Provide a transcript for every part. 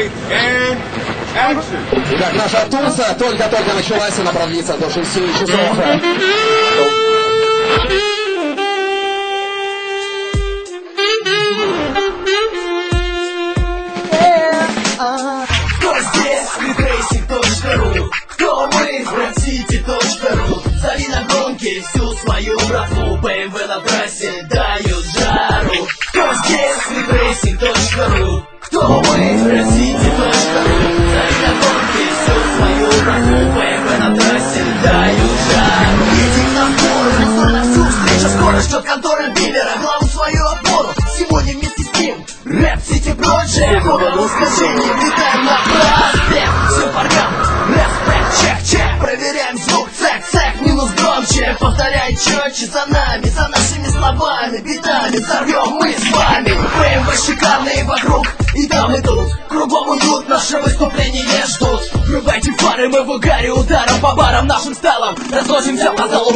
Okay, and action. Итак, наша тусса только-только началась, она продлится до 6 часов. Кто здесь? Streetracing.ru. Кто мы? Rap-City.ru. Зови на гонки всю свою братву. BMW на трассе дают жару. Кто здесь? Streetracing.ru. Кто мы? Rap-City.ru. Зови на гонки всю свою братву. BMW на трассе дают жару. Едем на гору, растор на всю встречу. Скоро ждет контора дилера, главу свою опору. Сегодня вместе с ним Rap-City Project. По воскресенье летаем на проспект. Все парням, респект, чек-чек. Проверяем звук, цек-цек, минус громче. Повторяй четче за нами, за нашими словами. Битами взорвем мы с вами. BMW шикарные вокруг, и там и тут. Кругом уют, наше выступление ждут. Врубайте фары, мы в угаре, ударом по барам нашим стайлам. Разложимся по залу.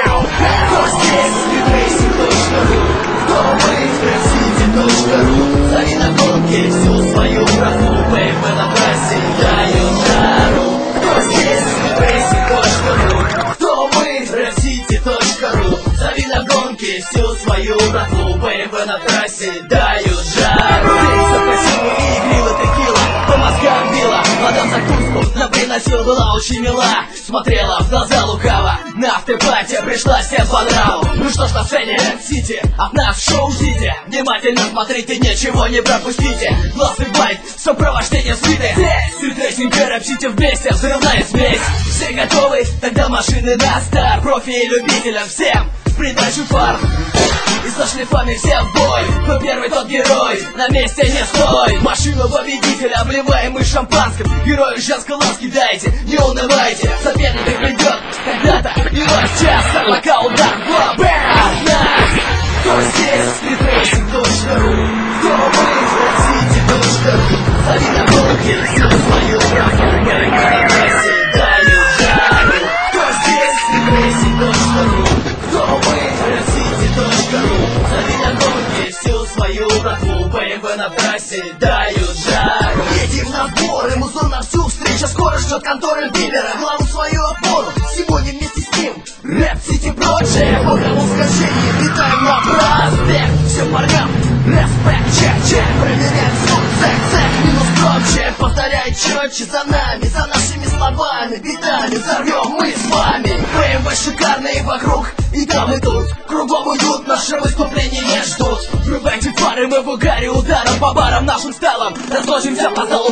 Кто здесь? Streetracing.ru. Кто мы? Rap-City.ru. Зови на гонки всю свою братву. BMW на трассе дают жару. Кто здесь? Streetracing.ru. Кто мы? Rap-City.ru. Зови на гонки всю свою братву. BMW на трассе дают жару. Все красивые и игривые текила, по мозгам била. Мадам закуску нам приносил, была очень мила. Смотрела в глаза лукаво, на автопате пришла всем по нраву. Ну что ж, на сцене Rap-City, от нас шоу ждите. Внимательно смотрите, ничего не пропустите. Главный байт, сопровождение свиты. Streetracing и Rap-City вместе, взрывная смесь. Все готовы? Тогда машины на старт. Профи и любителям всем в придачу фар. И со шлифами все в бой. Кто первый, тот герой, на месте не стой. Машину победителя обливаем мы шампанским. Герою женской ласки дайте, не унывайте. Соперник придет когда-то, и ваш час. А пока удар в лоб от нас. Кто здесь? Streetracing.ru. Кто мы? Rap-City.ru. Зови на гонки всю свою братву. BMW на трассе дают жару. Кто здесь? Streetracing.ru. Кто мы? Rap-City.ru. Зови на гонки всю свою братву. BMW на трассе дают жару. Едем на сборы, музон на всю встречу. Скоро ждет контора дилера, главу свою опору. Сегодня вместе с ним Rap-City Project. По воскресенье летаем на проспект. Всем парням респект, чек-чек. Проверяем звук, цек-цек, минус громче. Повторяй четче за нами, за нашими словами. Битами взорвем мы с вами. BMW шикарные вокруг, и там и тут. Кругом уют, наше выступление ждут. Врубайте фары, мы в угаре, ударом по барам нашим стайлам. Разложимся по залу.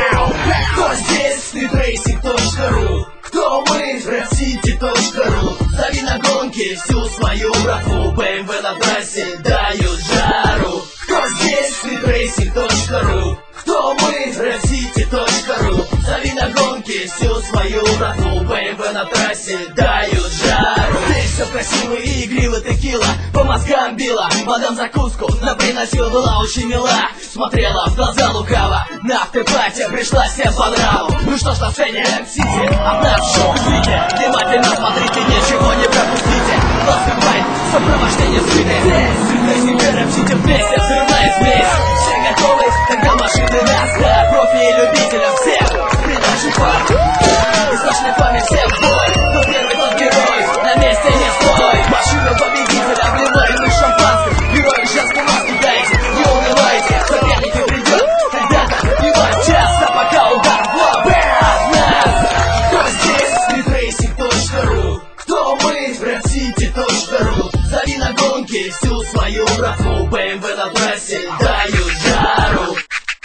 Кто здесь? Streetracing.ru. Кто мы? Rap-City.ru. Зови на гонки всю свою братву. BMW на трассе дают жару. Кто здесь? Streetracing.ru. Кто мы? Rap-City.ru. Зови на гонки всю свою братву. BMW на трассе дают жару. Здесь все красиво и игриво текила, по мозгам била. Мадам закуску нам приносил, была очень мила. Смотрела в глаза лукаво, на автопате пришла всем по нраву. Ну что ж, на сцене Rap-City, от нас шоу ждите. Внимательно смотрите, ничего не пропустите. Главный байт, сопровождение свиты. Streetracing и Rap-City вместе, взрывная смесь. Все готовы? Тогда машины на старт. Профи и любителям всем в придачу фар. И со шлифами все в бой. Кто первый, тот герой, на месте не стой. Машину победителя обливаем мы шампанским. Герою женской ласки дайте, не унывайте. Соперники придет когда-то, и ваш час. А пока удар в лоб от нас. Кто здесь? Streetracing.ru. Кто мы? Rap-City.ru. Зови на гонки всю свою братву. BMW на трассе дают жару.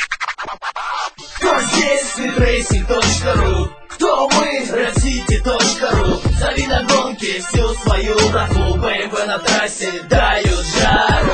Кто здесь? Streetracing.ru. Кто мы? Rap-City.ru. Зови на гонки всю свою братву. BMW на трассе дают жару.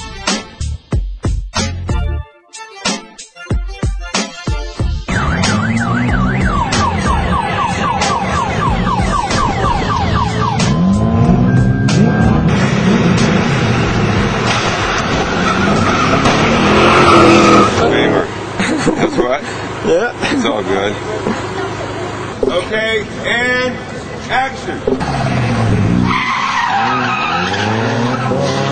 That's right. Yeah. It's all good. Okay, and action.